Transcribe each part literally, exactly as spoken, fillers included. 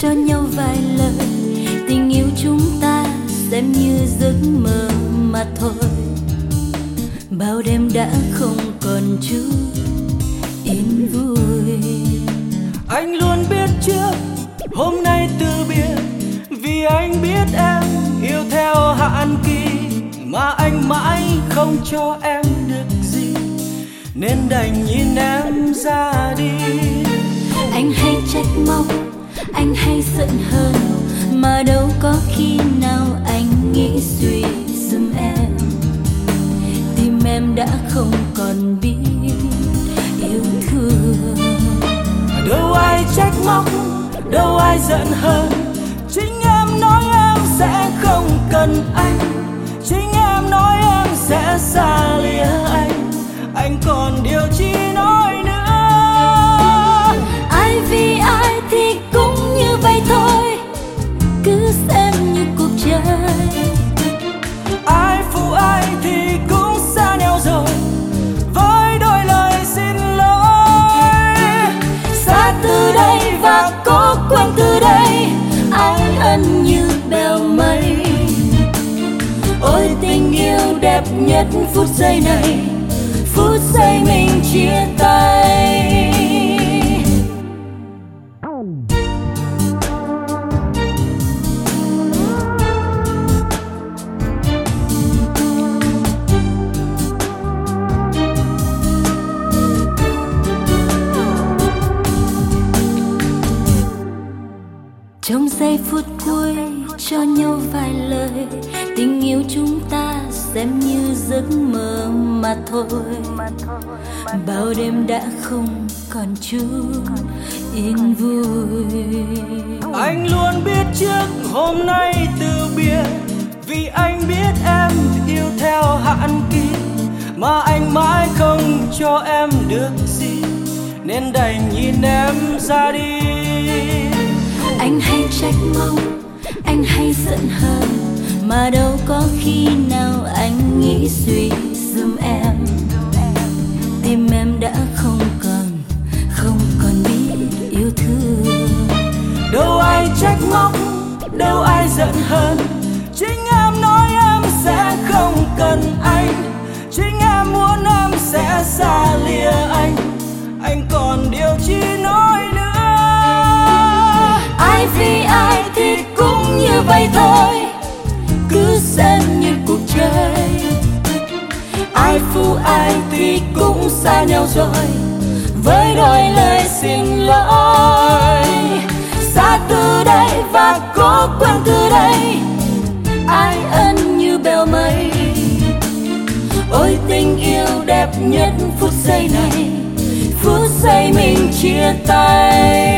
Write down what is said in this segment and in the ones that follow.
cho nhau vài lời. Tình yêu chúng ta xem như giấc mơ mà thôi. Bao đêm đã không còn chút yên vui. Anh luôn biết trước hôm nay từ biệt, vì anh biết em yêu theo hạn kỳ, mà anh mãi không cho em được gì, nên đành nhìn em ra đi. Anh hay trách móc, anh hay giận hờn, mà đâu có khi nào anh nghĩ suy giùm em. Tim em đã không còn biết yêu thương. Đâu ai trách móc, đâu ai giận hờn, chính em nói em sẽ không cần anh, chính em nói em sẽ xa lìa anh. Anh còn điều chi nói nữa. Ai vì ai thì cũng như vậy thôi, cứ xem như cuộc chơi. Ai phụ ai thì cũng xa nhau rồi, với đôi lời xin lỗi. Xa từ đây và cố quên từ đây, ái ân như bèo mây. Ôi tình yêu đẹp nhất phút giây này, phút giây mình chia tay. Trong giây phút cuối cho nhau vài lời, tình yêu chúng ta xem như giấc mơ mà thôi. Bao đêm đã không còn chút yên vui. Anh luôn biết trước hôm nay từ biệt, vì anh biết em yêu theo hạn kỳ, mà anh mãi không cho em được gì, nên đành nhìn em ra đi. Anh hay trách móc, anh hay giận hờn, mà đâu có khi nào anh nghĩ suy giùm em. Tim em đã không còn, không còn biết yêu thương. Đâu ai trách móc, đâu ai giận hờn, chính em nói em sẽ không cần anh, chính em muốn em sẽ xa lìa anh. Anh còn điều chi nói nữa. Ai vì ai thì cũng như vậy thôi, cứ xem như cuộc chơi. Ai phụ ai thì cũng xa nhau rồi, với đôi lời xin lỗi. Xa từ đây và cố quên từ đây, ái ân như bèo mây. Ôi tình yêu đẹp nhất phút giây này, phút giây mình chia tay.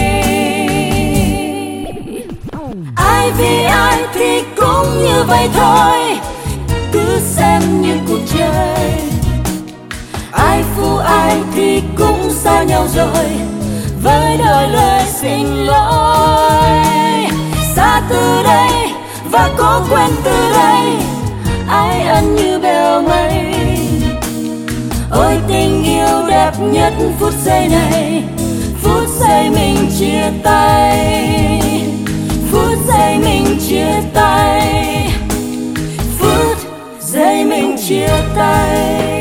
Ai vì ai thì cũng như vậy thôi, cứ xem như cuộc chơi. Ai phụ ai thì cũng xa nhau rồi, với đôi lời xin lỗi. Xa từ đây và cố quên từ đây, ái ân như bèo mây. Ôi tình yêu đẹp nhất phút giây này, phút giây mình chia tay. Phút giây mình chia tay, phút giây mình chia tay.